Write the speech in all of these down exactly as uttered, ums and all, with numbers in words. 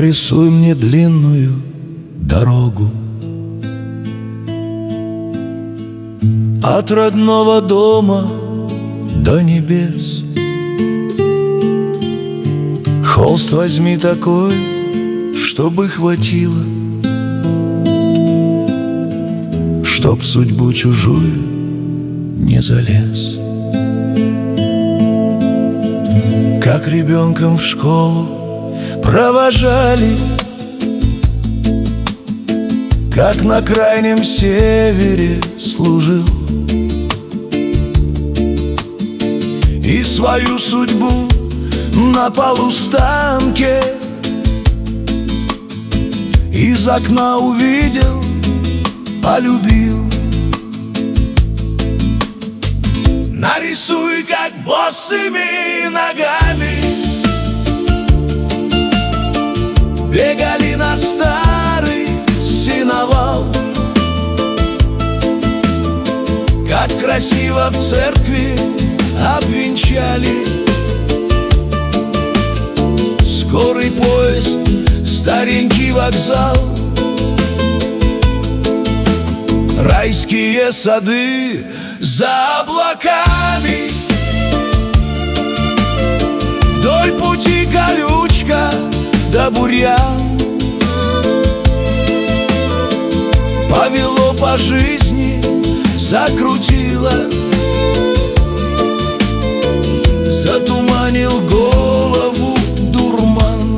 Нарисуй мне длинную дорогу от родного дома до небес. Холст возьми такой, чтобы хватило, чтоб судьбу чужую не залез. Как ребенком в школу провожали, как на крайнем севере служил, и свою судьбу на полустанке из окна увидел, полюбил. Нарисуй, как босыми ногами бегали на старый сеновал, как красиво в церкви обвенчали скорый поезд, старенький вокзал, райские сады за облаками, вдоль пути колючка да бурьян. Повело по жизни, закрутило, затуманил голову дурман.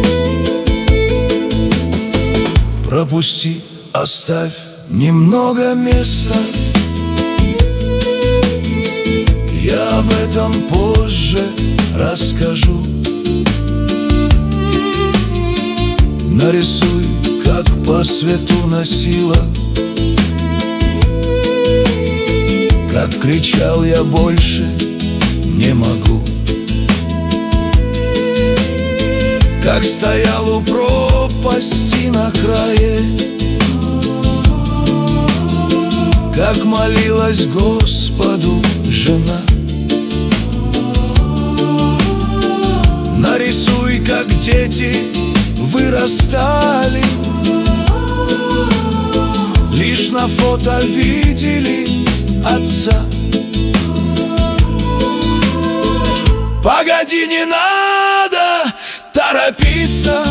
Пропусти, оставь немного места, я об этом позже расскажу. Нарисуй, как по свету носила, как кричал я больше не могу, как стоял у пропасти на крае, как молилась Господу жена. Нарисуй, как дети вырастали, лишь на фото видели отца. Погоди, не надо торопиться,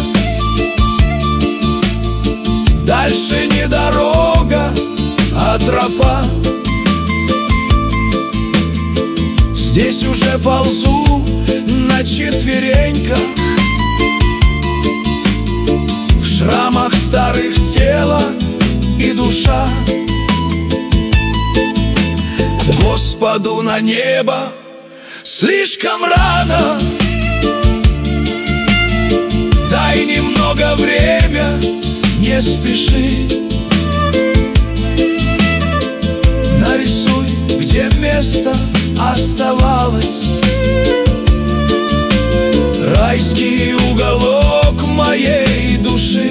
дальше не дорога, а тропа. Здесь уже ползу на четвереньках, в шрамах старых тело и душа. Господу на небо слишком рано, дай немного время, не спеши. Нарисуй, где место оставалось, райский уголок моей души.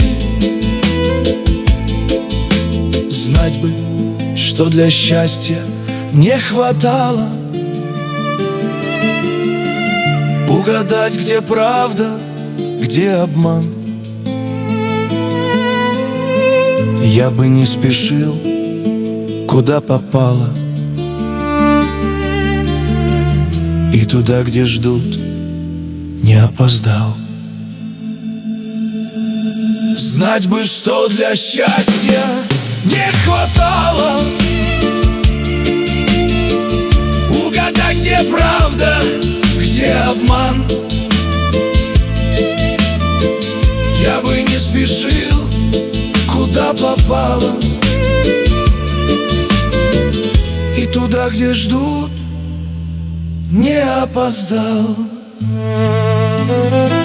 Знать бы, что для счастья не хватало, угадать, где правда, где обман. Я бы не спешил, куда попало, и туда, где ждут, не опоздал. Знать бы, что для счастья не хватало, угадать, где правда, где обман. Я бы не спешил, куда попало, и туда, где ждут, не опоздал.